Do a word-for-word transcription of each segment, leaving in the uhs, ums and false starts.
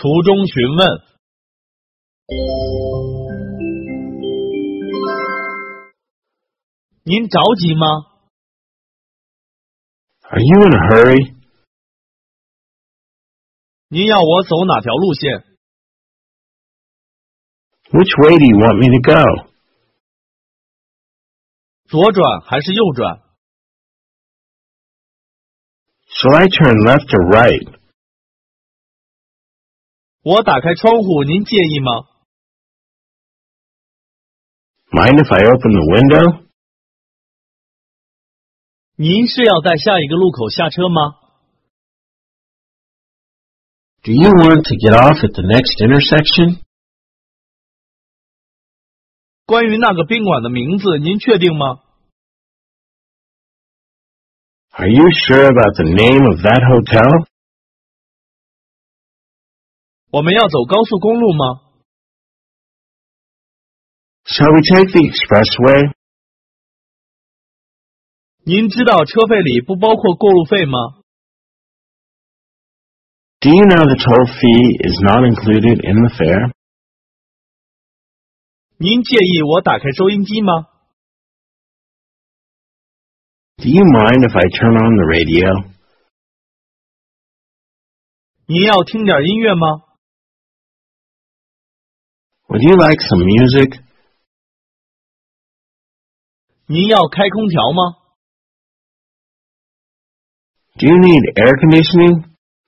途中询问。您着急吗？ Are you in a hurry? 您要我走哪条路线？ Which way do you want me to go? 左转还是右转？ Shall I turn left or right? 我打开窗户，您介意吗？ Mind if I open the window? 您是要在下一个路口下车吗？ Do you want to get off at the next intersection? 关于那个宾馆的名字，您确定吗？ Are you sure about the name of that hotel? 我们要走高速公路吗？ Shall we take the expressway? 您知道车费里不包括过路费吗？ Do you know the toll fee is not included in the fare? 您介意我打开收音机吗？ Do you mind if I turn on the radio? 您要听点音乐吗？ Would you like some music? 您要开空调吗？ Do you need air conditioning?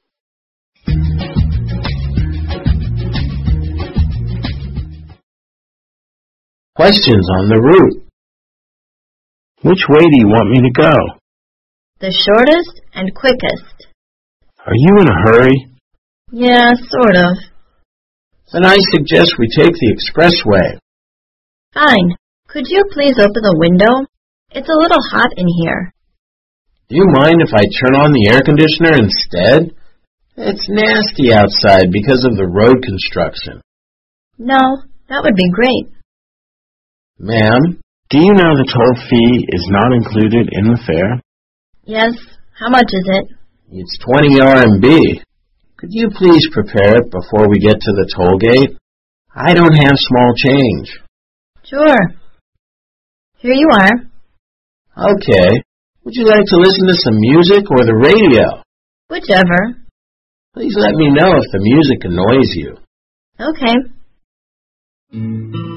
Questions on the route. Which way do you want me to go? The shortest and quickest. Are you in a hurry? Yeah, sort of. Then I suggest we take the expressway. Fine. Could you please open the window? It's a little hot in here. Do you mind if I turn on the air conditioner instead? It's nasty outside because of the road construction. No, that would be great. Ma'am, do you know the toll fee is not included in the fare? Yes. How much is it? It's twenty R M B. Could you please prepare it before we get to the toll gate? I don't have small change. Sure. Here you are. Okay. Would you like to listen to some music or the radio? Whichever. Please let me know if the music annoys you. Okay.